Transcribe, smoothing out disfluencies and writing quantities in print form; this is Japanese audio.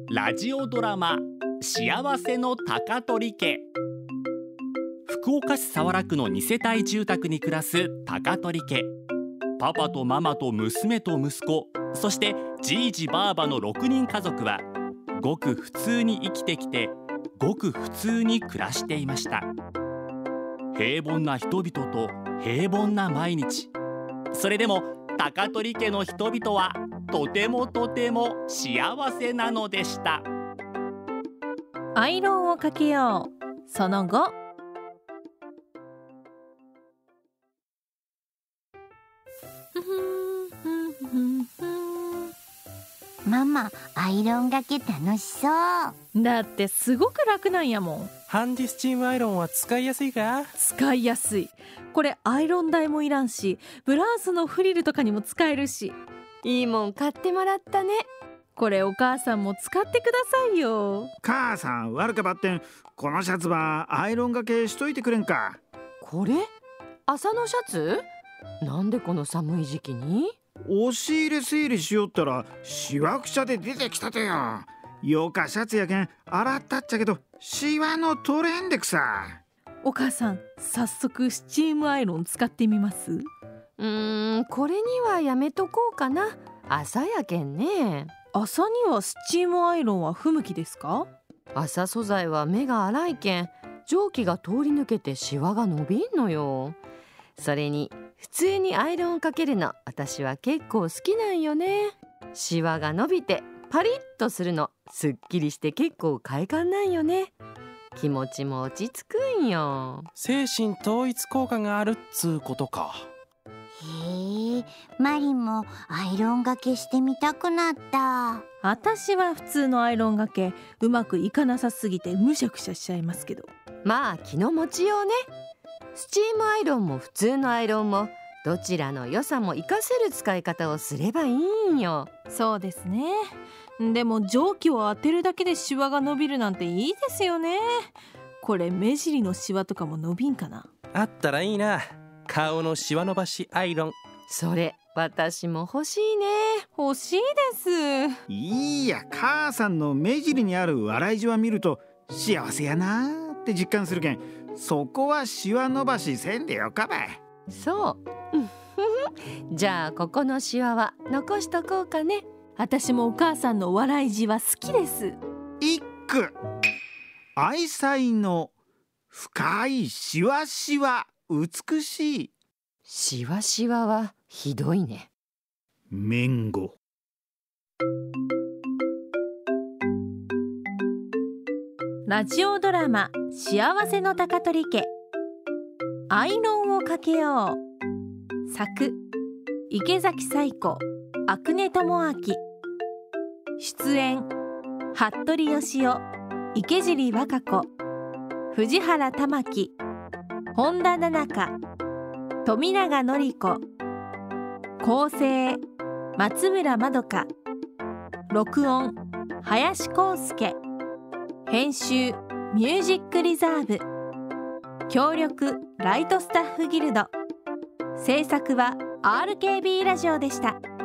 ラジオドラマ幸せの高取家。福岡市早良区の2世帯住宅に暮らす高取家。パパとママと娘と息子、そしてじいじばあばの6人家族はごく普通に生きてきて、ごく普通に暮らしていました。平凡な人々と平凡な毎日。それでも高取家の人々はとてもとても幸せなのでした。 アイロンをかけよう。その後。 ママ、アイロンがけ楽しそう。 だってすごく楽なんやもん。 ハンディスチームアイロンは使いやすいか？ 使いやすい。これアイロン台もいらんし、ブラウスのフリルとかにも使えるし。 いいもん買ってもらったね。 これお母さんも使ってくださいよ。 母さん、悪かばってん。このシャツはアイロンがけしといてくれんか。 これ朝のシャツ？なんでこの寒い時期に？ 押し入れ整理しよったらシワくちゃで出てきたとよ。よかシャツやけん洗ったっちゃけどシワの取れんでくさ。 お母さん、早速スチームアイロン使ってみます？ これにはやめとこうかな。朝やけんね。 朝にはスチームアイロンは不向きですか？ 朝素材は目が粗いけん蒸気が通り抜けてシワが伸びんのよ。それに普通にアイロンをかけるの私は結構好きなんよね。シワが伸びてパリッとするのすっきりして結構快感なんよね。気持ちも落ち着くんよ。 精神統一効果があるっつうことか。 へえ、マリもアイロンがけしてみたくなった。 私は普通のアイロンがけうまくいかなさすぎてむしゃくしゃしちゃいますけど。 まあ気の持ちようね。スチームアイロンも普通のアイロンもどちらの良さも活かせる使い方をすればいいんよ。 そうですね。でも蒸気を当てるだけでシワが伸びるなんていいですよね。これ目尻のシワとかも伸びんかな？ あったらいいな。顔のシワ伸ばしアイロン。 それ私も欲しいね。 欲しいです。 いいや、母さんの目尻にある笑いじわ見ると幸せやなーって実感するけん、そこはシワ伸ばしせんでよかばい。 そうじゃあここのシワは残しとこうかね。 私もお母さんの笑いじわ好きです。 一句、愛妻の深いシワシワ美しい。 シワシワはひどいね。 綿語。 ラジオドラマ幸せの高取家。アイロンをかけよう。作池崎彩子、阿久根智明。出演服部義雄、池尻和歌子、藤原玉樹、本田奈々香、富永典子。構成松村まどか。録音林康介。編集ミュージックリザーブ。協力ライトスタッフギルド。制作は RKB ラジオでした。